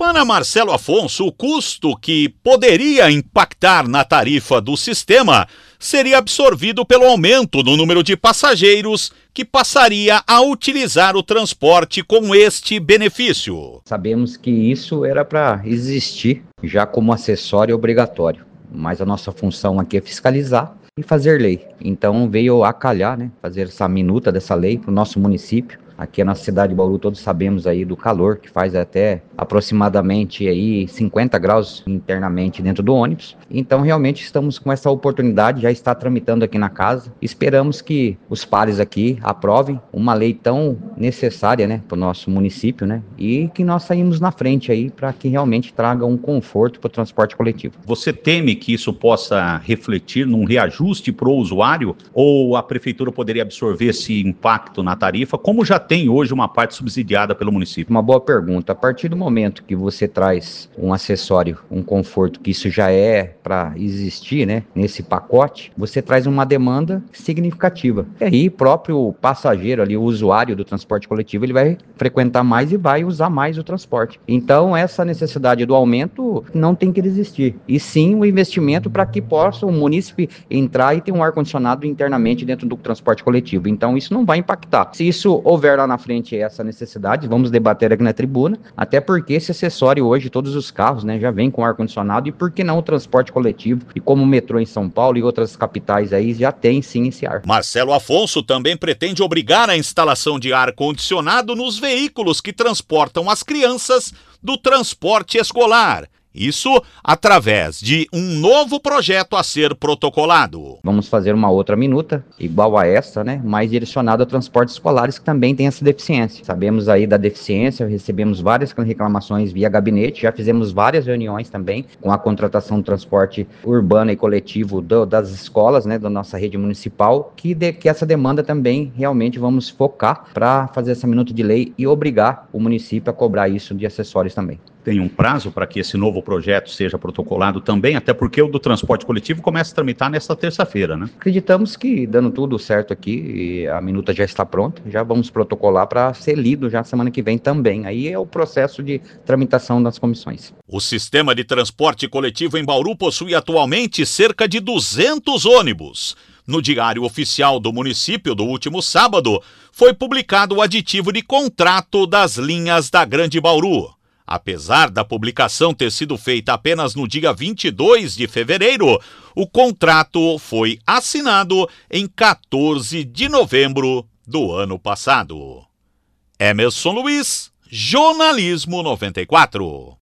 Para Marcelo Afonso, o custo que poderia impactar na tarifa do sistema seria absorvido pelo aumento no número de passageiros que passaria a utilizar o transporte com este benefício. Sabemos que isso era para existir já como acessório obrigatório, mas a nossa função aqui é fiscalizar e fazer lei. Então veio a calhar, fazer essa minuta dessa lei para o nosso município. Aqui na cidade de Bauru todos sabemos aí do calor que faz até aproximadamente aí 50 graus internamente dentro do ônibus. Então realmente estamos com essa oportunidade, já está tramitando aqui na casa. Esperamos que os pares aqui aprovem uma lei tão necessária, para o nosso município, e que nós saímos na frente aí para que realmente traga um conforto para o transporte coletivo. Você teme que isso possa refletir num reajuste para o usuário ou a prefeitura poderia absorver esse impacto na tarifa, como já tem hoje uma parte subsidiada pelo município? Uma boa pergunta. A partir do momento que você traz um acessório, um conforto, que isso já é para existir, nesse pacote, você traz uma demanda significativa. E aí, próprio passageiro ali, o usuário do transporte coletivo, ele vai frequentar mais e vai usar mais o transporte. Então, essa necessidade do aumento não tem que existir. E sim, o investimento para que possa o munícipe entrar e ter um ar-condicionado internamente dentro do transporte coletivo. Então, isso não vai impactar. Se isso houver lá na frente essa necessidade, vamos debater aqui na tribuna, até porque esse acessório hoje, todos os carros, já vem com ar-condicionado, e por que não o transporte coletivo, e como o metrô em São Paulo e outras capitais aí já tem sim esse ar. Marcelo Afonso também pretende obrigar a instalação de ar-condicionado nos veículos que transportam as crianças do transporte escolar. Isso através de um novo projeto a ser protocolado. Vamos fazer uma outra minuta, igual a essa, mais direcionada a transportes escolares que também tem essa deficiência. Sabemos aí da deficiência, recebemos várias reclamações via gabinete, já fizemos várias reuniões também com a contratação do transporte urbano e coletivo das escolas, da nossa rede municipal, que essa demanda também realmente vamos focar para fazer essa minuta de lei e obrigar o município a cobrar isso de acessórios também. Tem um prazo para que esse novo projeto seja protocolado também, até porque o do transporte coletivo começa a tramitar nesta terça-feira, Acreditamos que, dando tudo certo aqui, a minuta já está pronta, já vamos protocolar para ser lido já semana que vem também. Aí é o processo de tramitação das comissões. O sistema de transporte coletivo em Bauru possui atualmente cerca de 200 ônibus. No Diário Oficial do município do último sábado, foi publicado o aditivo de contrato das linhas da Grande Bauru. Apesar da publicação ter sido feita apenas no dia 22 de fevereiro, o contrato foi assinado em 14 de novembro do ano passado. Emerson Luiz, Jornalismo 94.